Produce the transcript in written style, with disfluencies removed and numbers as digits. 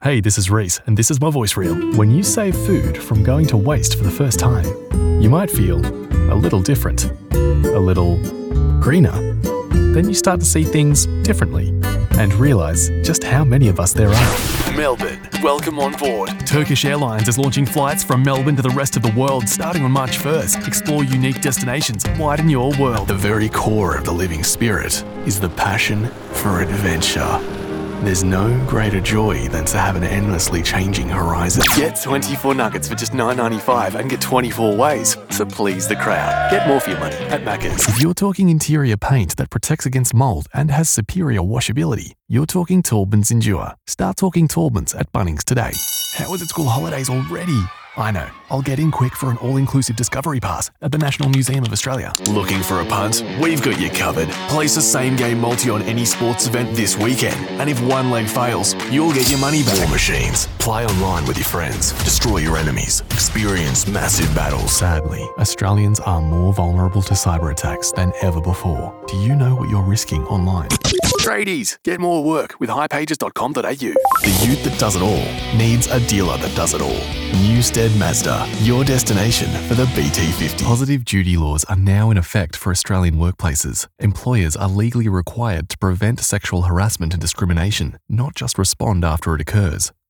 Hey, this is Reese, and this is my voice reel. When you save food from going to waste for the first time, you might feel a little different, a little greener. Then you start to see things differently and realise just how many of us there are. Melbourne, welcome on board. Turkish Airlines is launching flights from Melbourne to the rest of the world starting on March 1st. Explore unique destinations, widen your world. The very core of the living spirit is the passion for adventure. There's no greater joy than to have an endlessly changing horizon. Get 24 nuggets for just $9.95 and get 24 ways to please the crowd. Get more for your money at Macca's. If you're talking interior paint that protects against mold and has superior washability, you're talking Taubmans Endure. Start talking Taubmans at Bunnings today. How is it school holidays already? I know. I'll get in quick for an all-inclusive Discovery Pass at the National Museum of Australia. Looking for a punt? We've got you covered. Place a same-game multi on any sports event this weekend, and if one leg fails, you'll get your money back. War Machines. Play online with your friends. Destroy your enemies. Experience massive battles. Sadly, Australians are more vulnerable to cyber attacks than ever before. Do you know what you're risking online? Tradies, get more work with highpages.com.au. The youth that does it all needs a dealer that does it all. Newstead Mazda, your destination for the BT50. Positive duty laws are now in effect for Australian workplaces. Employers are legally required to prevent sexual harassment and discrimination, not just respond after it occurs.